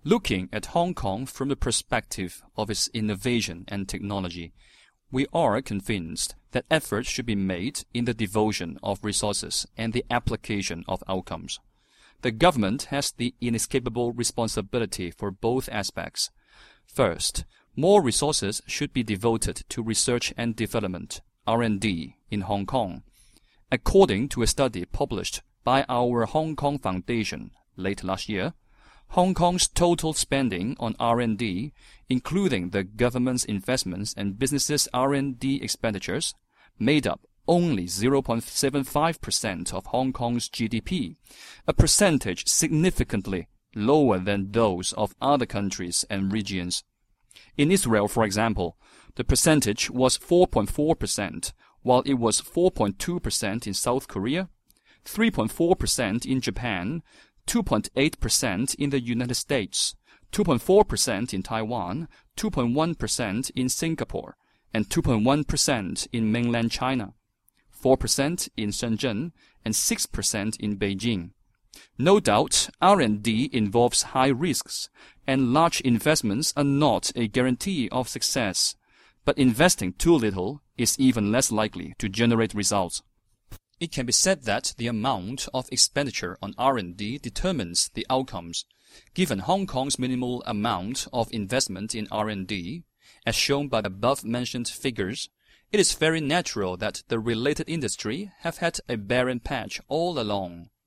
Looking at Hong Kong from the perspective of its innovation and technology, we are convinced that efforts should be made in the devotion of resources and the application of outcomes. The government has the inescapable responsibility for both aspects. First, more resources should be devoted to research and development, R&D, in Hong Kong. According to a study published by our Hong Kong Foundation late last year, Hong Kong's total spending on R&D, including the government's investments and businesses' R&D expenditures, made up only 0.75% of Hong Kong's GDP, a percentage significantly lower than those of other countries and regions. In Israel, for example, the percentage was 4.4%, while it was 4.2% in South Korea, 3.4% in Japan, 2.8% in the United States, 2.4% in Taiwan, 2.1% in Singapore, and 2.1% in mainland China, 4% in Shenzhen, and 6% in Beijing. No doubt, R&D involves high risks, and large investments are not a guarantee of success. But investing too little is even less likely to generate results. It can be said that the amount of expenditure on R&D determines the outcomes. Given Hong Kong's minimal amount of investment in R&D, as shown by the above-mentioned figures, it is very natural that the related industry have had a barren patch all along.